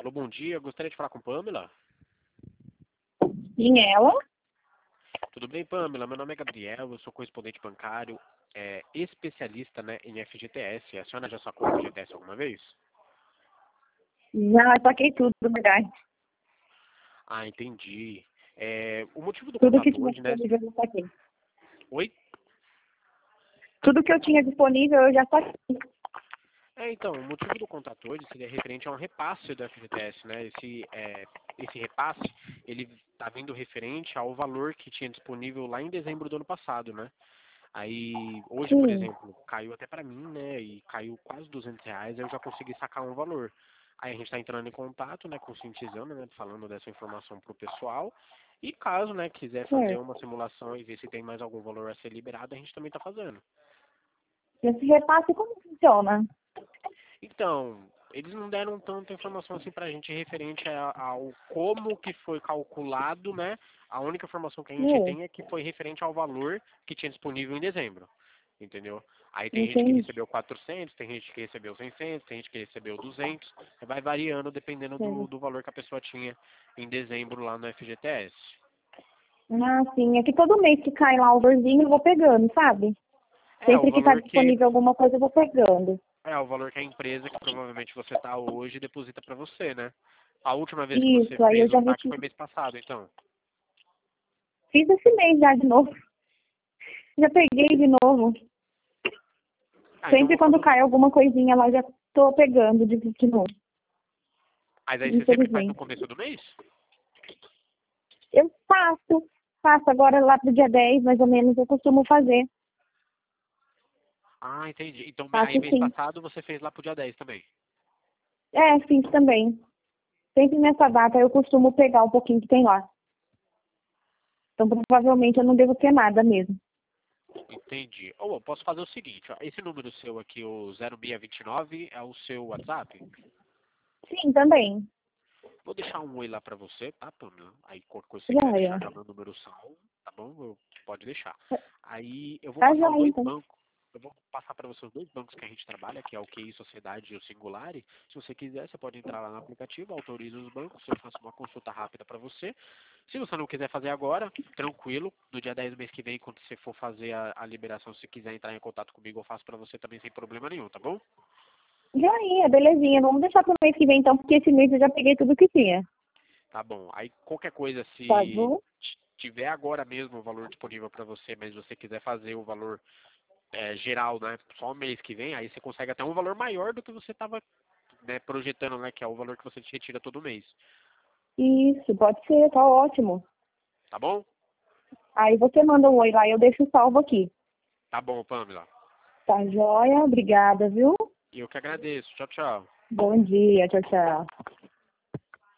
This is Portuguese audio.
Alô, bom dia. Gostaria de falar com Pamela. Sim, ela? Tudo bem, Pamela? Meu nome é Gabriel, eu sou correspondente bancário, especialista, né, em FGTS. A senhora já sacou FGTS alguma vez? Já saquei tudo, na verdade. Ah, entendi. O motivo do Tudo que contato tinha hoje, né? disponível eu já saquei. Oi? Tudo que eu tinha disponível eu já saquei. Então, o motivo do contato hoje seria referente a um repasse do FGTS, né? Esse repasse, ele está vindo referente ao valor que tinha disponível lá em dezembro do ano passado, né? Aí, hoje, por Sim, exemplo, caiu até para mim, né? E caiu quase R$ 200, eu já consegui sacar um valor. Aí a gente está entrando em contato, né? Conscientizando, né? Falando dessa informação para o pessoal. E caso, né, quiser fazer certo. uma simulação e ver se tem mais algum valor a ser liberado, a gente também está fazendo. Esse repasse, como funciona? Então, eles não deram tanta informação assim pra gente referente ao como que foi calculado, né? A única informação que a gente É, tem é que foi referente ao valor que tinha disponível em dezembro, entendeu? Aí tem gente que entendi. recebeu 400, tem gente que recebeu 600, tem gente que recebeu 200, vai variando dependendo Certo. do valor que a pessoa tinha em dezembro lá no FGTS. Ah, sim. É que todo mês que cai lá o valorzinho eu vou pegando, sabe? O Sempre que tá valor que disponível alguma coisa eu vou pegando. o valor que a empresa que provavelmente você tá hoje deposita pra você, né? A última vez que você Isso, aí eu fez o já saque retiro. foi mês passado, então. Fiz esse mês já de novo. Já peguei de novo. Ah, então Sempre vou fazer quando o cai seguinte. alguma coisinha lá, já tô pegando de novo. Mas aí você sempre faz no Infelizmente. começo do mês? Eu faço agora lá pro dia 10 mais ou menos, eu costumo fazer. Ah, entendi. Então aí Faço mês sim. passado você fez lá pro dia 10 também. É, fiz também. Sempre nessa data eu costumo pegar um pouquinho que tem lá. Então provavelmente eu não devo ter nada mesmo. Entendi. Ou eu posso fazer o seguinte, ó. Esse número seu aqui, o 0629, é o seu WhatsApp? Sim, também. Vou deixar um oi lá pra você, tá, Pamela? Aí qualquer coisa que você quiser Joia. deixar já meu número salvo, tá bom? Pode deixar. Aí eu vou Tá passar os joia, dois então. bancos. Eu vou passar para você os dois bancos que a gente trabalha, que é o QI Sociedade e o Singulari. Se você quiser, você pode entrar lá no aplicativo, autoriza os bancos, eu faço uma consulta rápida para você. Se você não quiser fazer agora, tranquilo, no dia 10 do mês que vem, quando você for fazer a liberação, se quiser entrar em contato comigo, eu faço para você também sem problema nenhum, tá bom? Joia, belezinha. Vamos deixar pro mês que vem então, porque esse mês eu já peguei tudo que tinha. Tá bom. Aí qualquer coisa, Tá se bom? tiver agora mesmo o valor disponível para você, mas você quiser fazer o valor geral, né, só o mês que vem, aí você consegue até um valor maior do que você estava, né, projetando, né, que é o valor que você retira todo mês. Isso, pode ser, tá ótimo. Tá bom? Aí você manda um oi lá e eu deixo salvo aqui. Tá bom, Pamela. Tá joia? Obrigada, viu? E eu que agradeço. Tchau, tchau. Bom dia, tchau, tchau.